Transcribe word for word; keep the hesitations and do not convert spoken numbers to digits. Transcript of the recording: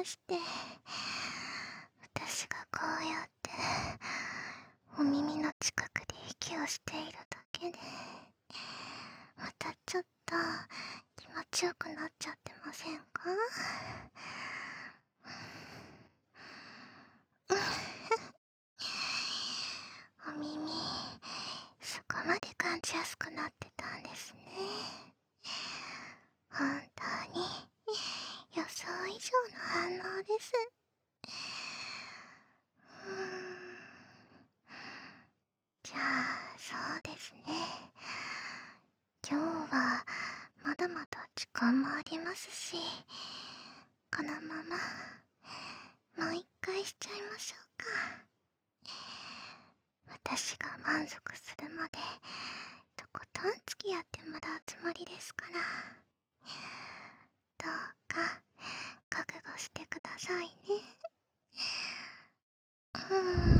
して、私がこうやってお耳の近くで息をしているだけで、またちょっと気持ちよくなっちゃってませんか？お耳、そこまで感じやすくなってたんですね。本当に予想以上の反応です。うーん、じゃあそうですね。今日はまだまだ時間もありますし、このままもう一回しちゃいましょうか。私が満足するまでとことん付き合ってもらうつもりですから、どうか覚悟してくださいね。うーん